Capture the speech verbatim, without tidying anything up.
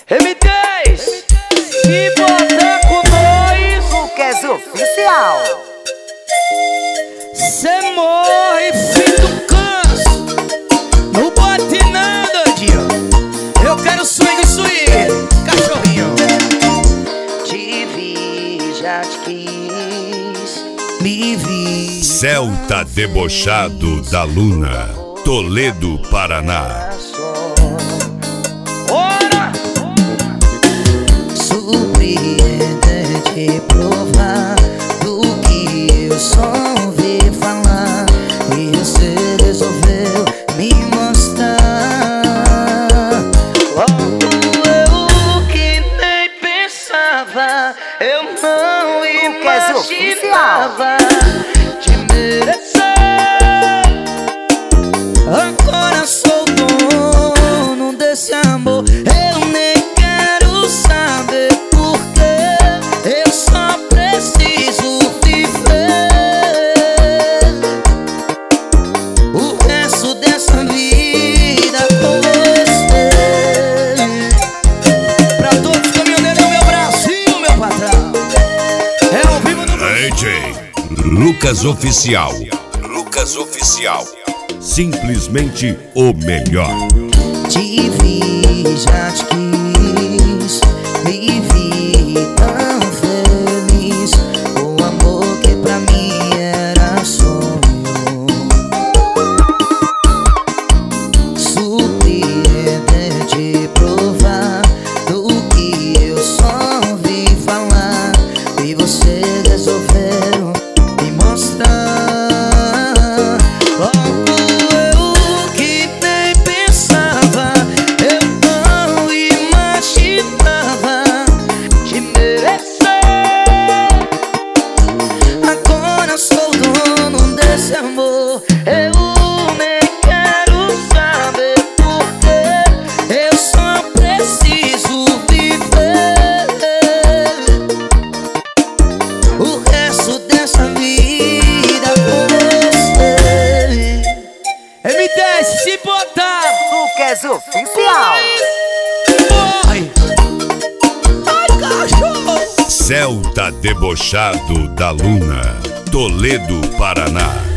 M dez, se botar com nós, Lucas Oficial. cê morre, filho do canso. Não bote nada, Dinho. Eu quero swing, swing, cachorrinho. Te vi, já te quis, me vi. Celta debochado da Luna, Toledo, Paraná. Ora! Surpreendente provar do que eu só ouvi falar, e você resolveu me mostrar. Logo eu que nem pensava, eu não imaginava te merecer. Agora sou dono desse amor, eu nem quero saber porquê, eu só preciso viver o resto dessa vida com você. Pra todos os caminhoneiros, meu Brasil, meu patrão. É ao vivo do D J Lucas Oficial. Lucas Oficial. Simplesmente o melhor. Te vi, já te quis, me vi tão feliz. O amor que pra mim era sonho, surpreendente provar do que eu só ouvi falar, e você resolveu me mostrar. Logo eu que nem pensava, eu não imaginava te merecer. Agora sou dono desse amor, eu nem quero saber porquê, eu só preciso viver o resto dessa vida com você. M dez, se botar, Lucas Oficial. morre. Ai, cachorro. Celta debochado da Luna, Toledo, Paraná.